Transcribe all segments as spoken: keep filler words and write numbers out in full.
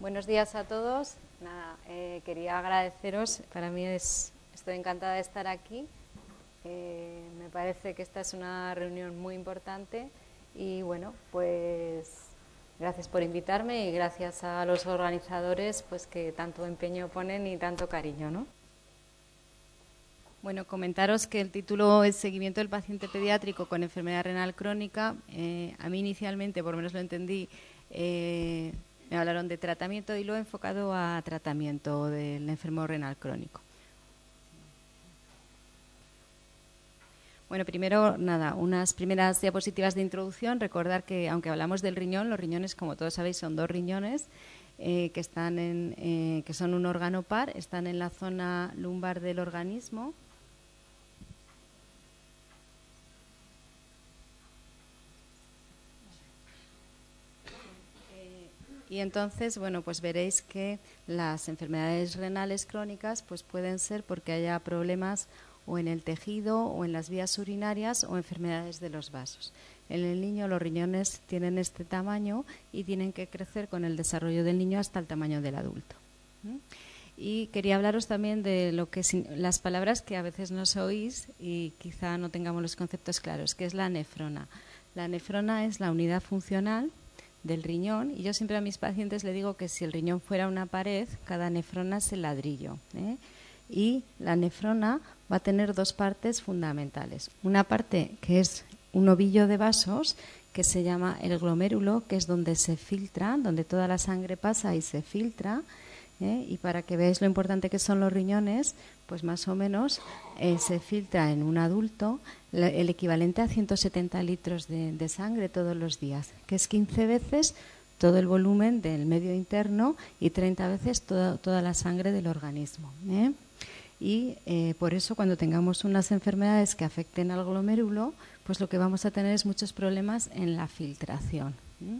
Buenos días a todos. Nada, eh, quería agradeceros. Para mí es, estoy encantada de estar aquí. Eh, me parece que esta es una reunión muy importante y bueno, pues gracias por invitarme y gracias a los organizadores, pues que tanto empeño ponen y tanto cariño, ¿no? Bueno, comentaros que el título es Seguimiento del paciente pediátrico con enfermedad renal crónica. Eh, a mí inicialmente, por lo menos lo entendí, eh, me hablaron de tratamiento y lo he enfocado a tratamiento del enfermo renal crónico. Bueno, primero, nada, unas primeras diapositivas de introducción. Recordar que, aunque hablamos del riñón, los riñones, como todos sabéis, son dos riñones eh, que, están en, eh, que son un órgano par, están en la zona lumbar del organismo. Y entonces, bueno, pues veréis que las enfermedades renales crónicas pues pueden ser porque haya problemas o en el tejido o en las vías urinarias o enfermedades de los vasos. En el niño los riñones tienen este tamaño y tienen que crecer con el desarrollo del niño hasta el tamaño del adulto. ¿Mm? Y quería hablaros también de lo que las palabras que a veces no oís y quizá no tengamos los conceptos claros, que es la nefrona. La nefrona es la unidad funcional del riñón, y yo siempre a mis pacientes le digo que si el riñón fuera una pared, cada nefrona es el ladrillo, ¿eh? Y la nefrona va a tener dos partes fundamentales. Una parte que es un ovillo de vasos, que se llama el glomérulo, que es donde se filtra, donde toda la sangre pasa y se filtra, ¿eh? Y para que veáis lo importante que son los riñones, pues más o menos eh, se filtra en un adulto el equivalente a ciento setenta litros de, de sangre todos los días, que es quince veces todo el volumen del medio interno y treinta veces toda, toda la sangre del organismo, ¿eh? Y eh, por eso cuando tengamos unas enfermedades que afecten al glomérulo, pues lo que vamos a tener es muchos problemas en la filtración, ¿eh?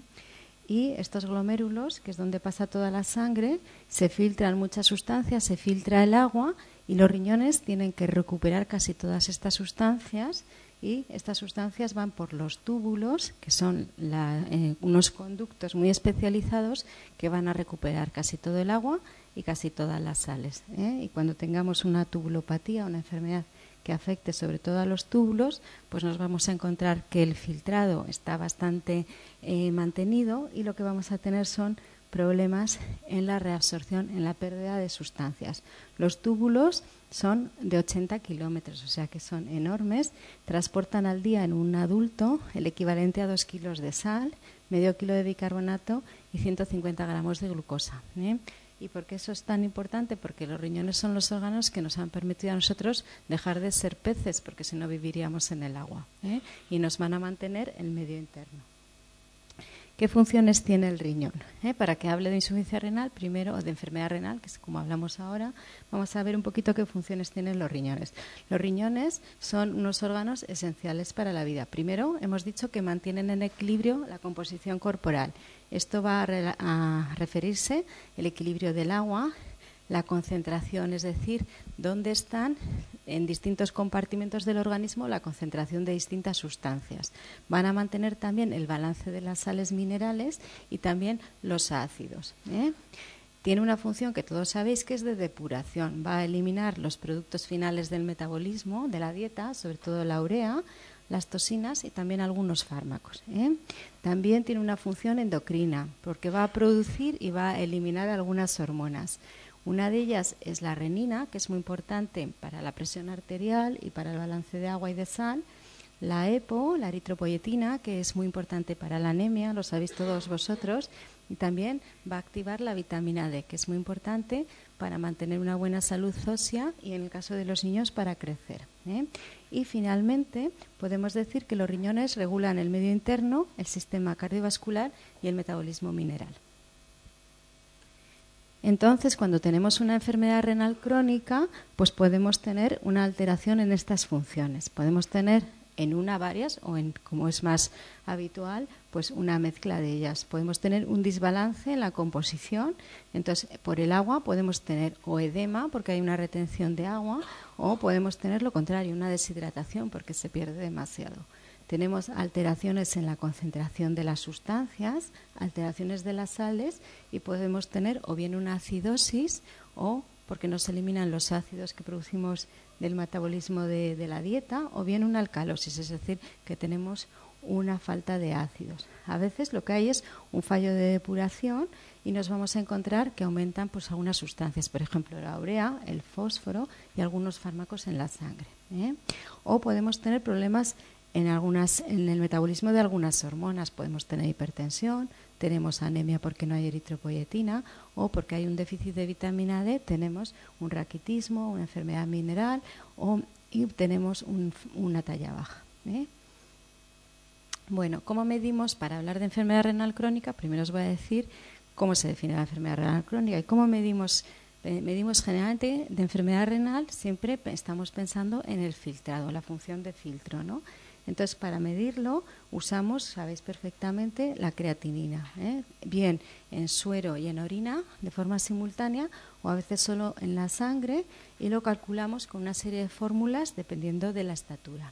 Y estos glomérulos, que es donde pasa toda la sangre, se filtran muchas sustancias, se filtra el agua y los riñones tienen que recuperar casi todas estas sustancias, y estas sustancias van por los túbulos, que son la, eh, unos conductos muy especializados que van a recuperar casi todo el agua y casi todas las sales, ¿eh? Y cuando tengamos una tubulopatía, una enfermedad que afecte sobre todo a los túbulos, pues nos vamos a encontrar que el filtrado está bastante eh, mantenido y lo que vamos a tener son problemas en la reabsorción, en la pérdida de sustancias. Los túbulos son de ochenta kilómetros, o sea que son enormes, transportan al día en un adulto el equivalente a dos kilos de sal, medio kilo de bicarbonato y ciento cincuenta gramos de glucosa, ¿eh? ¿Y por qué eso es tan importante? Porque los riñones son los órganos que nos han permitido a nosotros dejar de ser peces, porque si no viviríamos en el agua, ¿eh? Y nos van a mantener el medio interno. ¿Qué funciones tiene el riñón? ¿Eh? Para que hable de insuficiencia renal, primero, o de enfermedad renal, que es como hablamos ahora, vamos a ver un poquito qué funciones tienen los riñones. Los riñones son unos órganos esenciales para la vida. Primero, hemos dicho que mantienen en equilibrio la composición corporal. Esto va a, re- a referirse al equilibrio del agua, la concentración, es decir, dónde están en distintos compartimentos del organismo la concentración de distintas sustancias. Van a mantener también el balance de las sales minerales y también los ácidos, ¿eh? Tiene una función que todos sabéis que es de depuración. Va a eliminar los productos finales del metabolismo, de la dieta, sobre todo la urea, las toxinas y también algunos fármacos, ¿eh? También tiene una función endocrina, porque va a producir y va a eliminar algunas hormonas. Una de ellas es la renina, que es muy importante para la presión arterial y para el balance de agua y de sal. La EPO, la eritropoyetina, que es muy importante para la anemia, lo sabéis todos vosotros. Y también va a activar la vitamina D, que es muy importante para mantener una buena salud ósea y, en el caso de los niños, para crecer, ¿eh? Y finalmente podemos decir que los riñones regulan el medio interno, el sistema cardiovascular y el metabolismo mineral. Entonces, cuando tenemos una enfermedad renal crónica, pues podemos tener una alteración en estas funciones. Podemos tener en una varias o, en, como es más habitual, pues una mezcla de ellas. Podemos tener un desbalance en la composición. Entonces, por el agua podemos tener o edema, porque hay una retención de agua, o podemos tener lo contrario, una deshidratación, porque se pierde demasiado. tenemos alteraciones en la concentración de las sustancias, alteraciones de las sales y podemos tener o bien una acidosis o porque no se eliminan los ácidos que producimos del metabolismo de, de la dieta, o bien una alcalosis, es decir, que tenemos una falta de ácidos. A veces lo que hay es un fallo de depuración y nos vamos a encontrar que aumentan pues algunas sustancias, por ejemplo la urea, el fósforo y algunos fármacos en la sangre, ¿eh? O podemos tener problemas en algunas en el metabolismo de algunas hormonas, podemos tener hipertensión, tenemos anemia porque no hay eritropoyetina o porque hay un déficit de vitamina D, tenemos un raquitismo, una enfermedad mineral o y tenemos un, una talla baja, ¿eh? Bueno, ¿cómo medimos para hablar de enfermedad renal crónica? Primero os voy a decir cómo se define la enfermedad renal crónica y cómo medimos. Eh, medimos generalmente de enfermedad renal, siempre estamos pensando en el filtrado, la función de filtro, ¿no? Entonces, para medirlo usamos, sabéis perfectamente, la creatinina, ¿eh? Bien en suero y en orina de forma simultánea o a veces solo en la sangre y lo calculamos con una serie de fórmulas dependiendo de la estatura.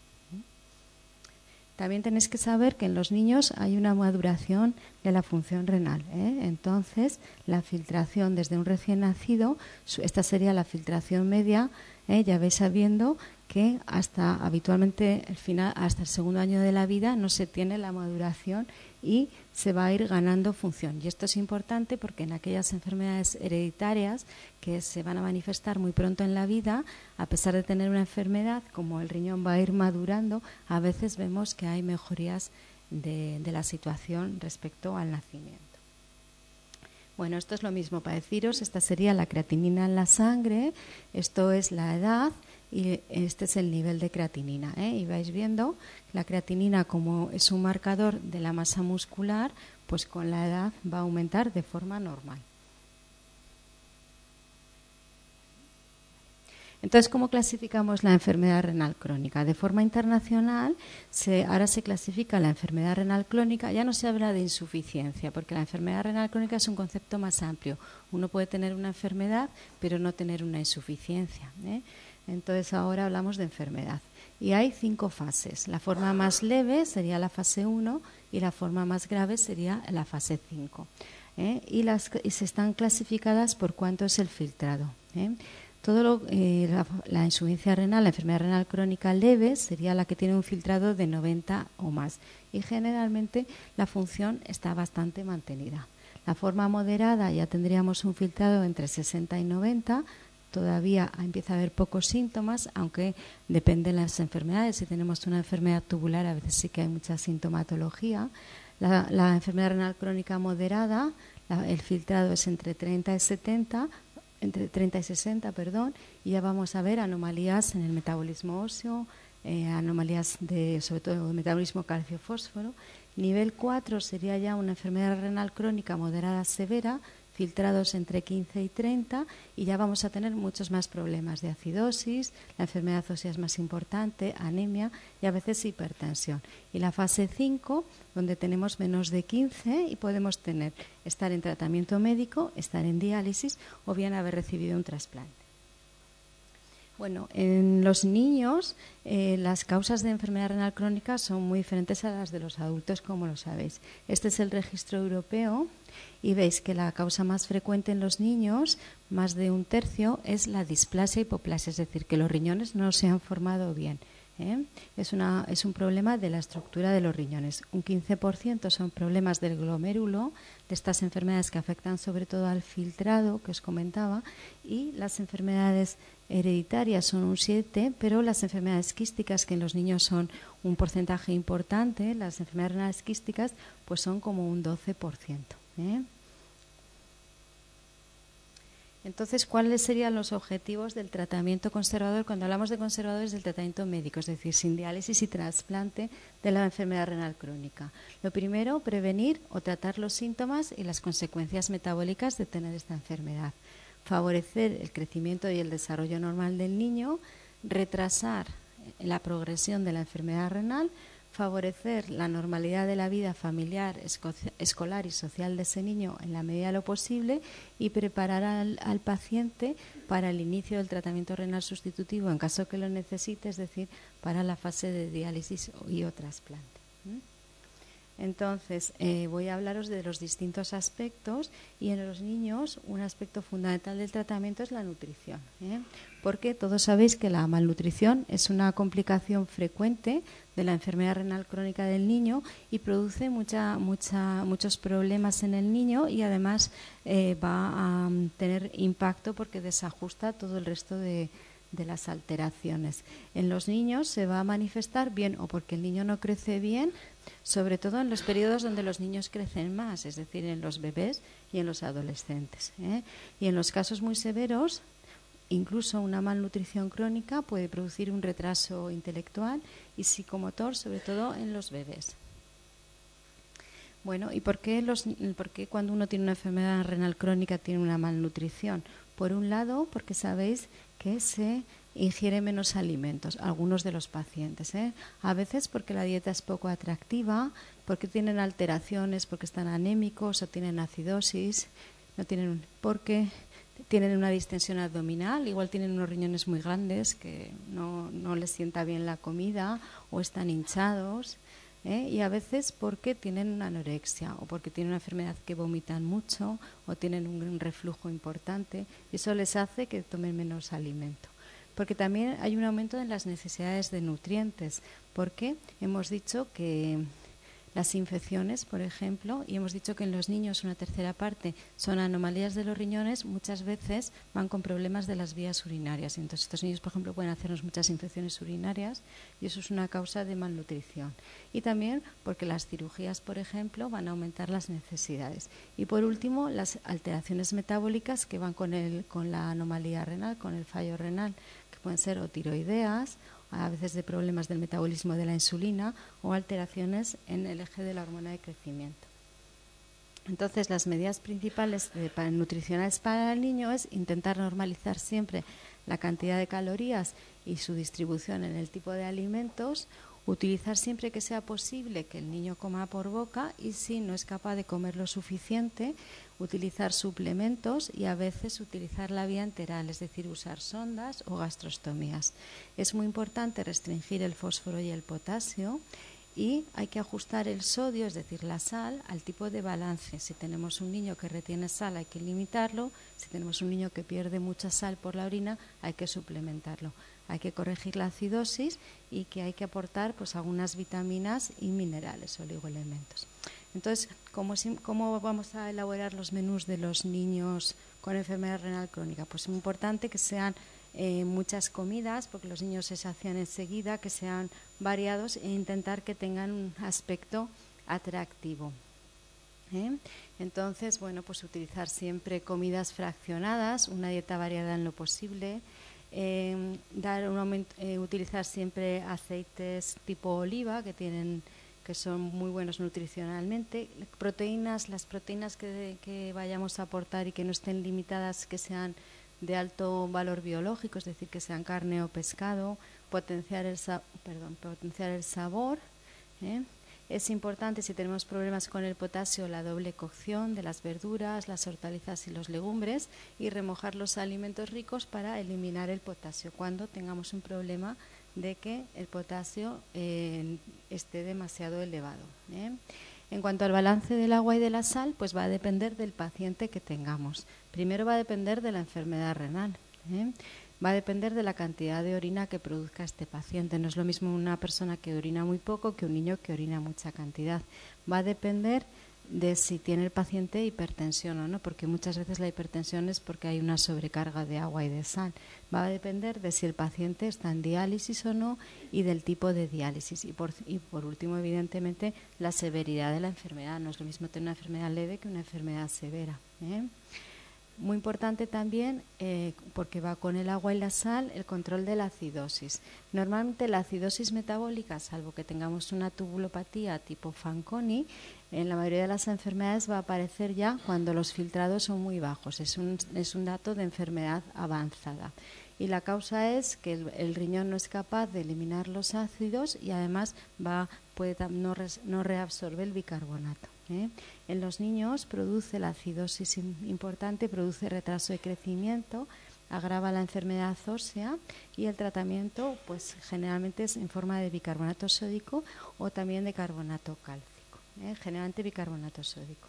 También tenéis que saber que en los niños hay una maduración de la función renal, ¿eh? Entonces, la filtración desde un recién nacido, esta sería la filtración media, ¿eh? Ya vais sabiendo que hasta habitualmente el final, hasta el segundo año de la vida no se tiene la maduración y se va a ir ganando función. Y esto es importante porque en aquellas enfermedades hereditarias que se van a manifestar muy pronto en la vida, a pesar de tener una enfermedad, como el riñón va a ir madurando, a veces vemos que hay mejorías de, de la situación respecto al nacimiento. Bueno, esto es lo mismo para deciros, esta sería la creatinina en la sangre, esto es la edad y este es el nivel de creatinina, ¿eh? Y vais viendo la creatinina como es un marcador de la masa muscular, pues con la edad va a aumentar de forma normal. Entonces, ¿cómo clasificamos la enfermedad renal crónica? De forma internacional, se, ahora se clasifica la enfermedad renal crónica, ya no se habla de insuficiencia, porque la enfermedad renal crónica es un concepto más amplio. Uno puede tener una enfermedad, pero no tener una insuficiencia, ¿eh? Entonces, ahora hablamos de enfermedad. Y hay cinco fases. La forma más leve sería la fase uno y la forma más grave sería la fase cinco. ¿eh? Y, las, y se están clasificadas por cuánto es el filtrado, ¿eh? Todo lo, eh, la, la insuficiencia renal, la enfermedad renal crónica leve, sería la que tiene un filtrado de noventa o más. Y generalmente la función está bastante mantenida. La forma moderada ya tendríamos un filtrado entre sesenta y noventa. Todavía empieza a haber pocos síntomas, aunque depende de las enfermedades. Si tenemos una enfermedad tubular, a veces sí que hay mucha sintomatología. La, la enfermedad renal crónica moderada, la, el filtrado es entre treinta y setenta, entre treinta y sesenta, perdón, y ya vamos a ver anomalías en el metabolismo óseo, eh, anomalías de, sobre todo, de metabolismo calcio-fósforo. Nivel cuatro sería ya una enfermedad renal crónica moderada severa, filtrados entre quince y treinta, y ya vamos a tener muchos más problemas de acidosis, la enfermedad ósea es más importante, anemia y a veces hipertensión. Y la fase cinco, donde tenemos menos de quince y podemos tener estar en tratamiento médico, estar en diálisis o bien haber recibido un trasplante. Bueno, en los niños eh, las causas de enfermedad renal crónica son muy diferentes a las de los adultos, como lo sabéis. Este es el registro europeo y veis que la causa más frecuente en los niños, más de un tercio, es la displasia hipoplasia, es decir, que los riñones no se han formado bien. ¿eh? Es, una, es un problema de la estructura de los riñones. Un quince por ciento son problemas del glomérulo, de estas enfermedades que afectan sobre todo al filtrado que os comentaba, y las enfermedades hereditarias son un siete por ciento, pero las enfermedades quísticas, que en los niños son un porcentaje importante, las enfermedades renales quísticas, pues son como un doce por ciento. ¿eh? Entonces, ¿cuáles serían los objetivos del tratamiento conservador? Cuando hablamos de conservadores, del tratamiento médico, es decir, sin diálisis y trasplante de la enfermedad renal crónica. Lo primero, prevenir o tratar los síntomas y las consecuencias metabólicas de tener esta enfermedad. Favorecer el crecimiento y el desarrollo normal del niño, retrasar la progresión de la enfermedad renal, favorecer la normalidad de la vida familiar, escolar y social de ese niño en la medida de lo posible y preparar al, al paciente para el inicio del tratamiento renal sustitutivo en caso que lo necesite, es decir, para la fase de diálisis y o trasplante. Entonces, eh, voy a hablaros de los distintos aspectos y en los niños un aspecto fundamental del tratamiento es la nutrición, ¿eh? Porque todos sabéis que la malnutrición es una complicación frecuente de la enfermedad renal crónica del niño y produce mucha, mucha, muchos problemas en el niño y además eh, va a um, tener impacto porque desajusta todo el resto de de las alteraciones. En los niños se va a manifestar bien o porque el niño no crece bien, sobre todo en los periodos donde los niños crecen más, es decir, en los bebés y en los adolescentes, ¿eh? Y en los casos muy severos, incluso una malnutrición crónica puede producir un retraso intelectual y psicomotor, sobre todo en los bebés. Bueno, ¿y por qué, los, por qué cuando uno tiene una enfermedad renal crónica tiene una malnutrición? Por un lado, porque sabéis que se ingiere menos alimentos, algunos de los pacientes, ¿eh? A veces porque la dieta es poco atractiva, porque tienen alteraciones, porque están anémicos o tienen acidosis, no tienen, porque tienen una distensión abdominal, igual tienen unos riñones muy grandes que no, no les sienta bien la comida o están hinchados. ¿Eh? Y a veces porque tienen una anorexia o porque tienen una enfermedad que vomitan mucho o tienen un, un reflujo importante y eso les hace que tomen menos alimento. Porque también hay un aumento en las necesidades de nutrientes, porque hemos dicho que las infecciones, por ejemplo, y hemos dicho que en los niños una tercera parte son anomalías de los riñones, muchas veces van con problemas de las vías urinarias. Entonces estos niños, por ejemplo, pueden hacernos muchas infecciones urinarias y eso es una causa de malnutrición. Y también porque las cirugías, por ejemplo, van a aumentar las necesidades. Y por último, las alteraciones metabólicas que van con, el, con la anomalía renal, con el fallo renal, que pueden ser o tiroideas, a veces de problemas del metabolismo de la insulina o alteraciones en el eje de la hormona de crecimiento. Entonces, las medidas principales de, para, nutricionales para el niño es intentar normalizar siempre la cantidad de calorías y su distribución en el tipo de alimentos, utilizar siempre que sea posible que el niño coma por boca y si no es capaz de comer lo suficiente, utilizar suplementos y a veces utilizar la vía enteral, es decir, usar sondas o gastrostomías. Es muy importante restringir el fósforo y el potasio y hay que ajustar el sodio, es decir, la sal, al tipo de balance. Si tenemos un niño que retiene sal hay que limitarlo, si tenemos un niño que pierde mucha sal por la orina hay que suplementarlo. Hay que corregir la acidosis y que hay que aportar pues algunas vitaminas y minerales, oligoelementos. Entonces, ¿cómo, ¿cómo vamos a elaborar los menús de los niños con enfermedad renal crónica? Pues es muy importante que sean eh, muchas comidas, porque los niños se sacian enseguida, que sean variados e intentar que tengan un aspecto atractivo. ¿Eh? Entonces, bueno, pues utilizar siempre comidas fraccionadas, una dieta variada en lo posible. Eh, dar un aumento, eh, utilizar siempre aceites tipo oliva que tienen que son muy buenos nutricionalmente, proteínas, las proteínas que, que vayamos a aportar y que no estén limitadas, que sean de alto valor biológico, es decir, que sean carne o pescado, potenciar el, sa- perdón, potenciar el sabor. ¿eh? Es importante, si tenemos problemas con el potasio, la doble cocción de las verduras, las hortalizas y los legumbres y remojar los alimentos ricos para eliminar el potasio cuando tengamos un problema de que el potasio eh, esté demasiado elevado. ¿eh? En cuanto al balance del agua y de la sal, pues va a depender del paciente que tengamos. Primero va a depender de la enfermedad renal. ¿eh? Va a depender de la cantidad de orina que produzca este paciente. No es lo mismo una persona que orina muy poco que un niño que orina mucha cantidad. Va a depender de si tiene el paciente hipertensión o no, porque muchas veces la hipertensión es porque hay una sobrecarga de agua y de sal. Va a depender de si el paciente está en diálisis o no y del tipo de diálisis. Y por, y por último, evidentemente, la severidad de la enfermedad. No es lo mismo tener una enfermedad leve que una enfermedad severa. ¿eh? Muy importante también, eh, porque va con el agua y la sal, el control de la acidosis. Normalmente la acidosis metabólica, salvo que tengamos una tubulopatía tipo Fanconi, en la mayoría de las enfermedades va a aparecer ya cuando los filtrados son muy bajos. Es un, es un dato de enfermedad avanzada. Y la causa es que el, el riñón no es capaz de eliminar los ácidos y además va puede, no, res, no reabsorbe el bicarbonato. ¿eh? En los niños produce la acidosis importante, produce retraso de crecimiento, agrava la enfermedad ósea y el tratamiento pues generalmente es en forma de bicarbonato sódico o también de carbonato cálcico, ¿eh? generalmente bicarbonato sódico.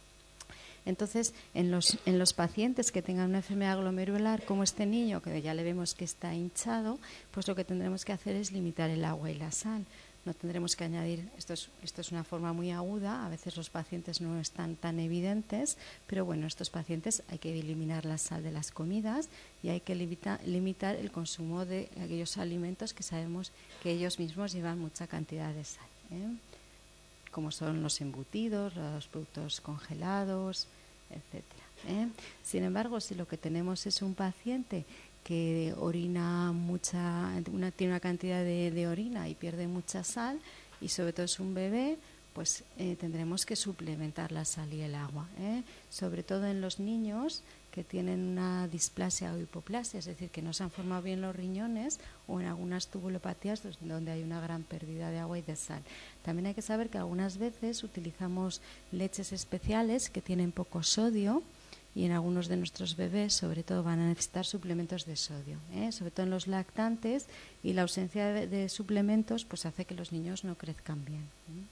Entonces, en los, en los pacientes que tengan una enfermedad glomerular, como este niño, que ya le vemos que está hinchado, pues lo que tendremos que hacer es limitar el agua y la sal. No tendremos que añadir, esto es, esto es una forma muy aguda, a veces los pacientes no están tan evidentes, pero bueno, estos pacientes hay que eliminar la sal de las comidas y hay que limita, limitar el consumo de aquellos alimentos que sabemos que ellos mismos llevan mucha cantidad de sal, ¿eh? como son los embutidos, los productos congelados, etcétera, ¿eh? Sin embargo, si lo que tenemos es un paciente que orina mucha, una, tiene una cantidad de, de orina y pierde mucha sal, y sobre todo es un bebé, pues eh, tendremos que suplementar la sal y el agua, ¿eh? sobre todo en los niños que tienen una displasia o hipoplasia, es decir, que no se han formado bien los riñones, o en algunas tubulopatías donde hay una gran pérdida de agua y de sal. También hay que saber que algunas veces utilizamos leches especiales que tienen poco sodio, y en algunos de nuestros bebés sobre todo van a necesitar suplementos de sodio, ¿eh? sobre todo en los lactantes, y la ausencia de, de suplementos pues hace que los niños no crezcan bien, ¿eh?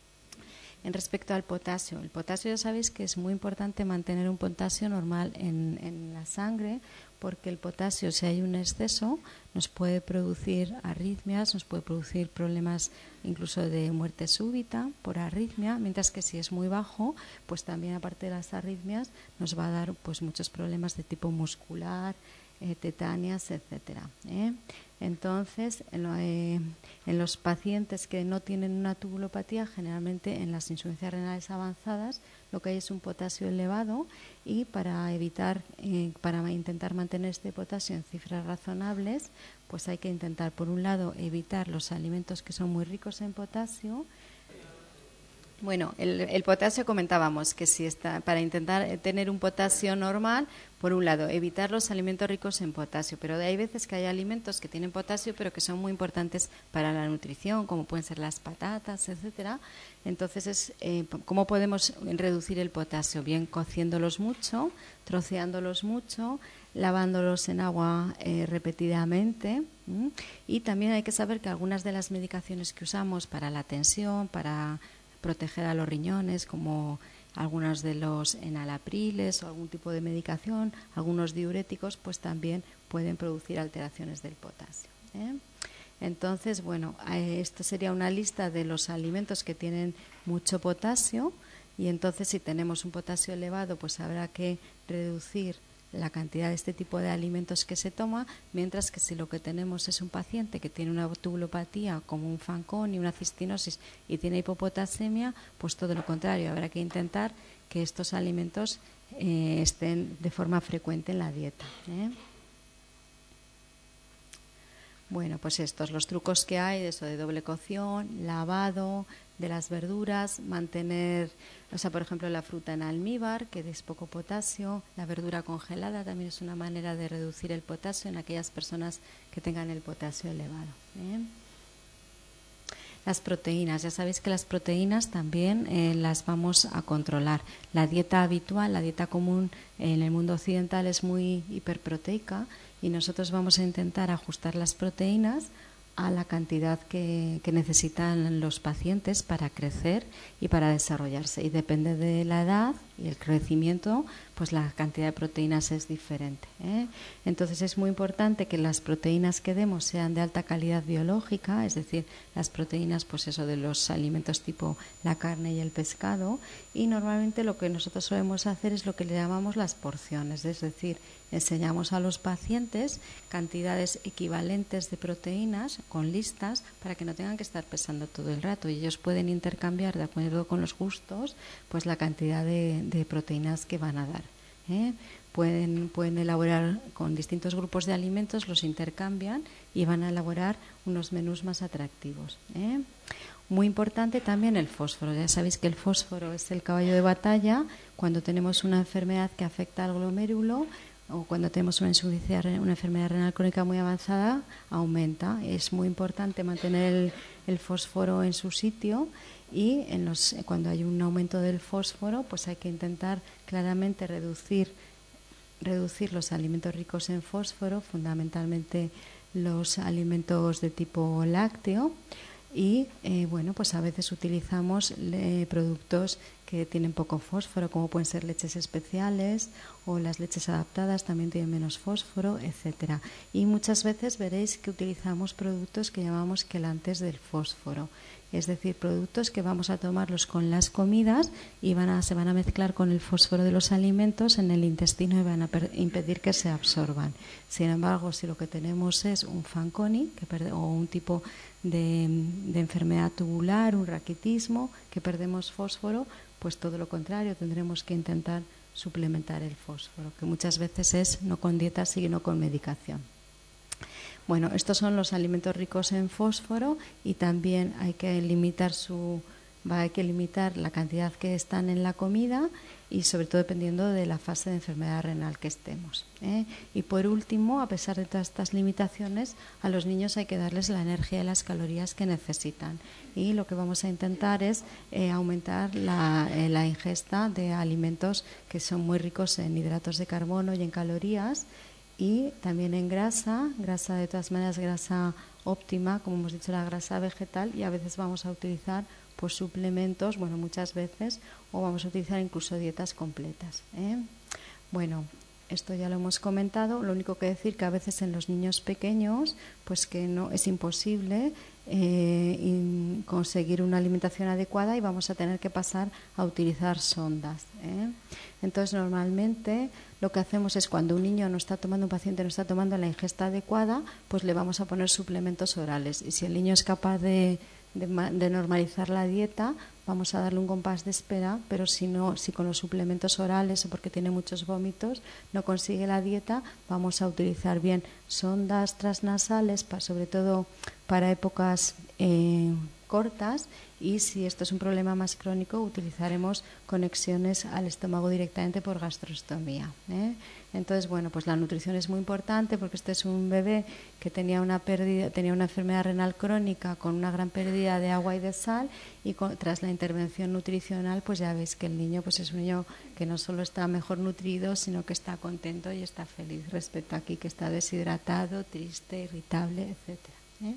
En respecto al potasio, el potasio ya sabéis que es muy importante mantener un potasio normal en, en la sangre, porque el potasio, si hay un exceso, nos puede producir arritmias, nos puede producir problemas incluso de muerte súbita por arritmia, mientras que si es muy bajo, pues también aparte de las arritmias nos va a dar pues muchos problemas de tipo muscular, eh, tetanias, etcétera, ¿eh? Entonces, en, lo, eh, en los pacientes que no tienen una tubulopatía, generalmente en las insuficiencias renales avanzadas, lo que hay es un potasio elevado, y para evitar, eh, para intentar mantener este potasio en cifras razonables, pues hay que intentar, por un lado, evitar los alimentos que son muy ricos en potasio. Bueno, el, el potasio comentábamos que si está, para intentar tener un potasio normal, por un lado, evitar los alimentos ricos en potasio, pero hay veces que hay alimentos que tienen potasio pero que son muy importantes para la nutrición, como pueden ser las patatas, etcétera. Entonces, es, eh, ¿cómo podemos reducir el potasio? Bien, cociéndolos mucho, troceándolos mucho, lavándolos en agua eh, repetidamente. ¿m? Y también hay que saber que algunas de las medicaciones que usamos para la tensión, para proteger a los riñones, como algunos de los enalapriles o algún tipo de medicación, algunos diuréticos, pues también pueden producir alteraciones del potasio, ¿eh? Entonces, bueno, esto sería una lista de los alimentos que tienen mucho potasio, y entonces si tenemos un potasio elevado, pues habrá que reducir la cantidad de este tipo de alimentos que se toma, mientras que si lo que tenemos es un paciente que tiene una tubulopatía como un Fanconi, una cistinosis y tiene hipopotasemia, pues todo lo contrario, habrá que intentar que estos alimentos eh, estén de forma frecuente en la dieta, ¿eh? Bueno, pues estos, los trucos que hay de eso, de doble cocción, lavado de las verduras, mantener, o sea, por ejemplo, la fruta en almíbar, que es poco potasio, la verdura congelada también es una manera de reducir el potasio en aquellas personas que tengan el potasio elevado, ¿eh? Las proteínas, ya sabéis que las proteínas también eh, las vamos a controlar. La dieta habitual, la dieta común en el mundo occidental es muy hiperproteica, y nosotros vamos a intentar ajustar las proteínas a la cantidad que, que necesitan los pacientes para crecer y para desarrollarse. Y depende de la edad y el crecimiento, pues la cantidad de proteínas es diferente, ¿eh? Entonces es muy importante que las proteínas que demos sean de alta calidad biológica, es decir, las proteínas, pues eso, de los alimentos tipo la carne y el pescado. Y normalmente lo que nosotros solemos hacer es lo que le llamamos las porciones, es decir, enseñamos a los pacientes cantidades equivalentes de proteínas con listas para que no tengan que estar pesando todo el rato, y ellos pueden intercambiar de acuerdo con los gustos pues la cantidad de, de proteínas que van a dar, ¿eh? Pueden, pueden elaborar con distintos grupos de alimentos, los intercambian y van a elaborar unos menús más atractivos, ¿eh? Muy importante también el fósforo. Ya sabéis que el fósforo es el caballo de batalla cuando tenemos una enfermedad que afecta al glomérulo. o cuando tenemos una insuficiencia, una enfermedad renal crónica muy avanzada, aumenta. Es muy importante mantener el, el fósforo en su sitio y en los, cuando hay un aumento del fósforo, pues hay que intentar claramente reducir, reducir los alimentos ricos en fósforo, fundamentalmente los alimentos de tipo lácteo. Y eh, bueno, pues a veces utilizamos eh, productos que tienen poco fósforo, como pueden ser leches especiales o las leches adaptadas también tienen menos fósforo, etcétera. Y muchas veces veréis que utilizamos productos que llamamos quelantes del fósforo, es decir, productos que vamos a tomarlos con las comidas y van a, se van a mezclar con el fósforo de los alimentos en el intestino y van a per, impedir que se absorban. Sin embargo, si lo que tenemos es un Fanconi que perde, o un tipo de, de enfermedad tubular, un raquitismo, que perdemos fósforo, pues todo lo contrario, tendremos que intentar suplementar el fósforo, que muchas veces es no con dieta, sino con medicación. Bueno, estos son los alimentos ricos en fósforo y también hay que limitar su, va, hay que limitar la cantidad que están en la comida y sobre todo dependiendo de la fase de enfermedad renal que estemos, ¿eh? Y por último, a pesar de todas estas limitaciones, a los niños hay que darles la energía y las calorías que necesitan. Y lo que vamos a intentar es eh, aumentar la, eh, la ingesta de alimentos que son muy ricos en hidratos de carbono y en calorías, y también en grasa, grasa de todas maneras, grasa óptima, como hemos dicho, la grasa vegetal, y a veces vamos a utilizar pues suplementos, bueno, muchas veces, o vamos a utilizar incluso dietas completas, ¿eh? Bueno, esto ya lo hemos comentado. Lo único que decir que a veces en los niños pequeños, pues que no es imposible eh, in, conseguir una alimentación adecuada y vamos a tener que pasar a utilizar sondas, ¿eh? Entonces, normalmente lo que hacemos es cuando un niño no está tomando, un paciente no está tomando la ingesta adecuada, pues le vamos a poner suplementos orales. Y si el niño es capaz de De, de normalizar la dieta, vamos a darle un compás de espera, pero si no, si con los suplementos orales o porque tiene muchos vómitos no consigue la dieta, vamos a utilizar bien sondas transnasales, para, sobre todo para épocas eh, cortas, y si esto es un problema más crónico, utilizaremos conexiones al estómago directamente por gastrostomía, ¿eh? Entonces, bueno, pues la nutrición es muy importante porque este es un bebé que tenía una pérdida, tenía una enfermedad renal crónica con una gran pérdida de agua y de sal, y con, tras la intervención nutricional, pues ya veis que el niño pues es un niño que no solo está mejor nutrido, sino que está contento y está feliz, respecto a aquí que está deshidratado, triste, irritable, etcétera, ¿eh?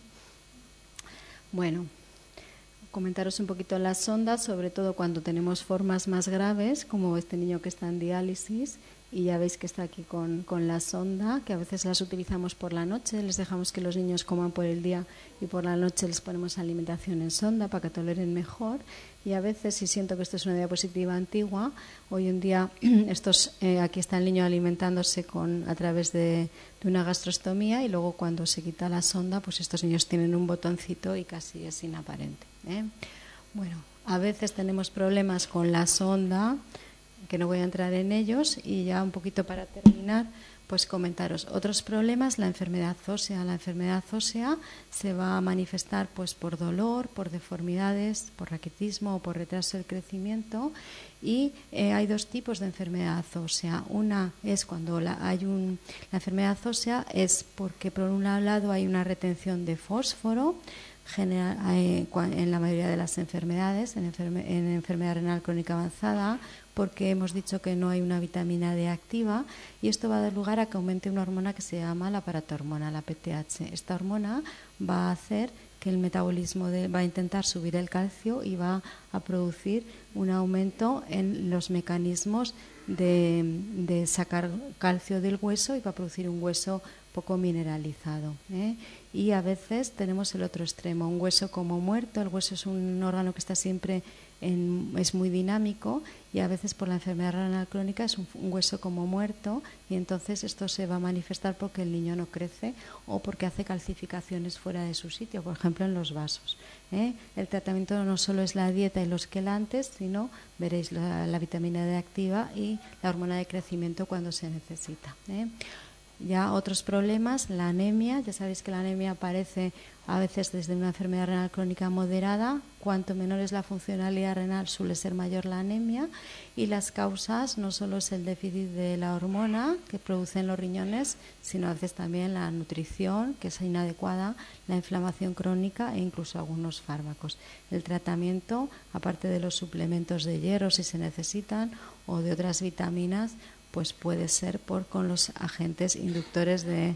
Bueno, comentaros un poquito las sondas, sobre todo cuando tenemos formas más graves, como este niño que está en diálisis, y ya veis que está aquí con, con la sonda, que a veces las utilizamos por la noche, les dejamos que los niños coman por el día y por la noche les ponemos alimentación en sonda para que toleren mejor. Y a veces, si siento que esto es una diapositiva antigua, hoy en día estos, eh, aquí está el niño alimentándose con, a través de, de una gastrostomía, y luego cuando se quita la sonda, pues estos niños tienen un botoncito y casi es inaparente, ¿eh? Bueno, a veces tenemos problemas con la sonda, que no voy a entrar en ellos, y ya un poquito para terminar, pues comentaros otros problemas. La enfermedad ósea. La enfermedad ósea se va a manifestar pues por dolor, por deformidades, por raquitismo o por retraso del crecimiento, y eh, hay dos tipos de enfermedad ósea. Una es cuando la, hay un, la enfermedad ósea es porque por un lado hay una retención de fósforo, General, eh, en la mayoría de las enfermedades, en, enferme, en enfermedad renal crónica avanzada, porque hemos dicho que no hay una vitamina D activa, y esto va a dar lugar a que aumente una hormona que se llama la paratormona, la P T H. Esta hormona va a hacer que el metabolismo de, va a intentar subir el calcio y va a producir un aumento en los mecanismos de, de sacar calcio del hueso, y va a producir un hueso poco mineralizado, ¿eh? Y a veces tenemos el otro extremo, un hueso como muerto. El hueso es un órgano que está siempre en, es muy dinámico, y a veces por la enfermedad renal crónica es un, un hueso como muerto, y entonces esto se va a manifestar porque el niño no crece o porque hace calcificaciones fuera de su sitio, por ejemplo en los vasos, ¿eh? El tratamiento no solo es la dieta y los quelantes, sino veréis la, la vitamina D activa y la hormona de crecimiento cuando se necesita, ¿eh? Ya otros problemas, la anemia, ya sabéis que la anemia aparece a veces desde una enfermedad renal crónica moderada. Cuanto menor es la funcionalidad renal, suele ser mayor la anemia. Y las causas no solo es el déficit de la hormona que producen los riñones, sino a veces también la nutrición, que es inadecuada, la inflamación crónica e incluso algunos fármacos. El tratamiento, aparte de los suplementos de hierro si se necesitan o de otras vitaminas, pues puede ser por con los agentes inductores de,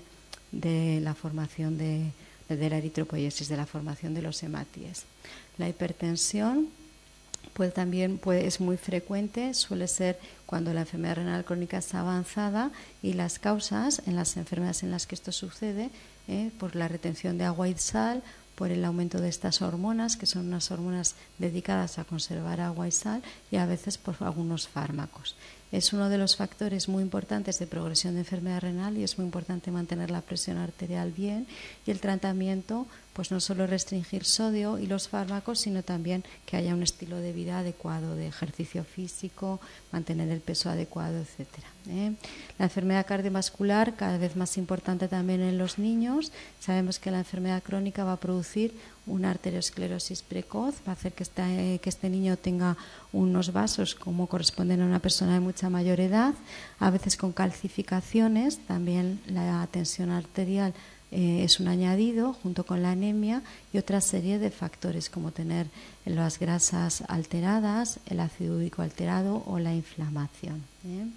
de la formación de, de la eritropoiesis, de la formación de los hematíes. La hipertensión puede también puede, es muy frecuente, suele ser cuando la enfermedad renal crónica está avanzada, y las causas en las enfermedades en las que esto sucede, eh, por la retención de agua y sal, por el aumento de estas hormonas, que son unas hormonas dedicadas a conservar agua y sal, y a veces por algunos fármacos. Es uno de los factores muy importantes de progresión de enfermedad renal y es muy importante mantener la presión arterial bien, y el tratamiento pues no solo restringir sodio y los fármacos, sino también que haya un estilo de vida adecuado, de ejercicio físico, mantener el peso adecuado, etcétera. ¿eh? La enfermedad cardiovascular, cada vez más importante también en los niños. Sabemos que la enfermedad crónica va a producir una arteriosclerosis precoz, va a hacer que este, que este niño tenga unos vasos como corresponden a una persona de mucha mayor edad, a veces con calcificaciones. También la tensión arterial eh, es un añadido junto con la anemia y otra serie de factores como tener las grasas alteradas, el ácido úrico alterado o la inflamación. ¿eh?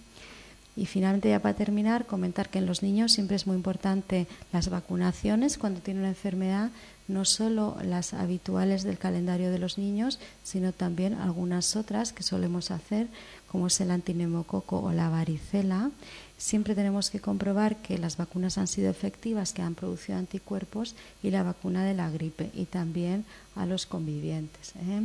Y finalmente, ya para terminar, comentar que en los niños siempre es muy importante las vacunaciones cuando tienen una enfermedad, no solo las habituales del calendario de los niños, sino también algunas otras que solemos hacer, como es el antinemococo o la varicela. Siempre tenemos que comprobar que las vacunas han sido efectivas, que han producido anticuerpos, y la vacuna de la gripe, y también a los convivientes. ¿eh?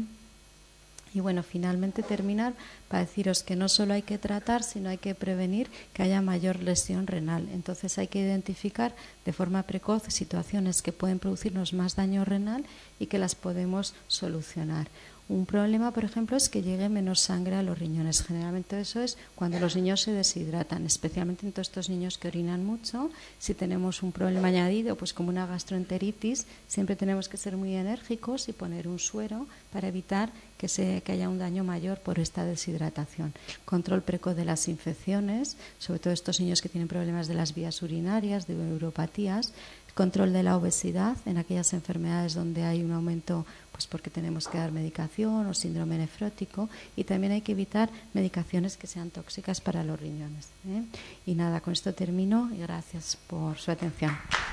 Y bueno, finalmente terminar para deciros que no solo hay que tratar, sino hay que prevenir que haya mayor lesión renal. Entonces hay que identificar de forma precoz situaciones que pueden producirnos más daño renal y que las podemos solucionar. Un problema, por ejemplo, es que llegue menos sangre a los riñones. Generalmente eso es cuando los niños se deshidratan, especialmente en todos estos niños que orinan mucho. Si tenemos un problema añadido, pues como una gastroenteritis, siempre tenemos que ser muy enérgicos y poner un suero para evitar que, se, que haya un daño mayor por esta deshidratación. Control precoz de las infecciones, sobre todo estos niños que tienen problemas de las vías urinarias, de uropatías. Control de la obesidad en aquellas enfermedades donde hay un aumento, pues porque tenemos que dar medicación o síndrome nefrótico, y también hay que evitar medicaciones que sean tóxicas para los riñones. ¿eh? Y nada, con esto termino y gracias por su atención.